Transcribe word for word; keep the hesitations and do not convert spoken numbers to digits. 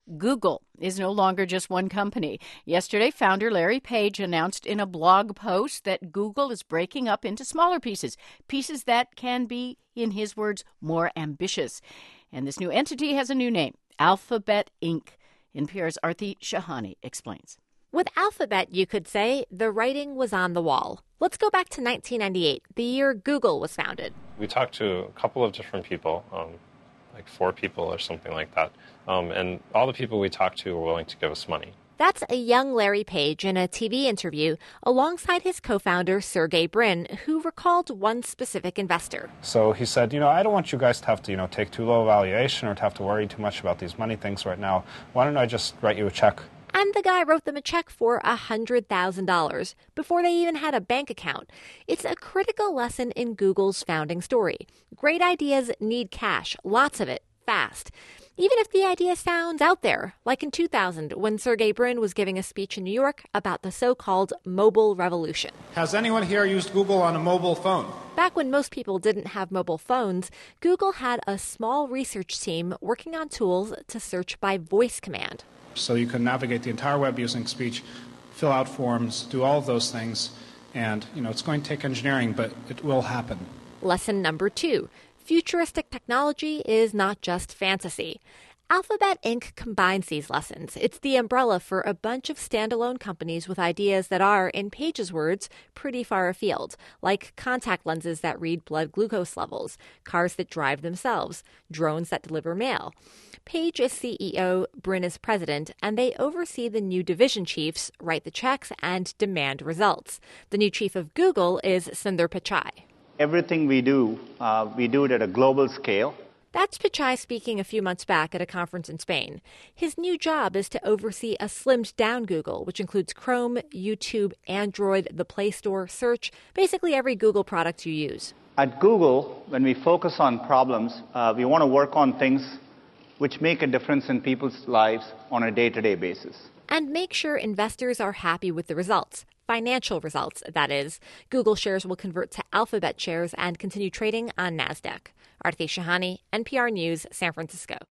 Google is no longer just one company. Yesterday, founder Larry Page announced in a blog post that Google is breaking up into smaller pieces, pieces that can be, in his words, more ambitious. And this new entity has a new name, Alphabet Incorporated. N P R's Aarti Shahani explains. With Alphabet, you could say the writing was on the wall. Let's go back to nineteen ninety-eight, the year Google was founded. We talked to a couple of different people, um, like four people or something like that. Um, and all the people we talked to were willing to give us money. That's a young Larry Page in a T V interview alongside his co-founder, Sergey Brin, who recalled one specific investor. So he said, you know, I don't want you guys to have to, you know, take too low a valuation or to have to worry too much about these money things right now. Why don't I just write you a check? And the guy wrote them a check for one hundred thousand dollars before they even had a bank account. It's a critical lesson in Google's founding story. Great ideas need cash, lots of it, fast. Even if the idea sounds out there, like in two thousand when Sergey Brin was giving a speech in New York about the so-called mobile revolution. Has anyone here used Google on a mobile phone? Back when most people didn't have mobile phones, Google had a small research team working on tools to search by voice command. So you can navigate the entire web using speech, fill out forms, do all of those things. And, you know, it's going to take engineering, but it will happen. Lesson number two. Futuristic technology is not just fantasy. Alphabet Incorporated combines these lessons. It's the umbrella for a bunch of standalone companies with ideas that are, in Page's words, pretty far afield, like contact lenses that read blood glucose levels, cars that drive themselves, drones that deliver mail. Page is C E O, Brin is president, and they oversee the new division chiefs, write the checks, and demand results. The new chief of Google is Sundar Pichai. Everything we do, uh, we do it at a global scale. That's Pichai speaking a few months back at a conference in Spain. His new job is to oversee a slimmed-down Google, which includes Chrome, YouTube, Android, the Play Store, Search, basically every Google product you use. At Google, when we focus on problems, uh, we want to work on things which make a difference in people's lives on a day-to-day basis. And make sure investors are happy with the results. Financial results, that is. Google shares will convert to Alphabet shares and continue trading on NASDAQ. Aarti Shahani, N P R News, San Francisco.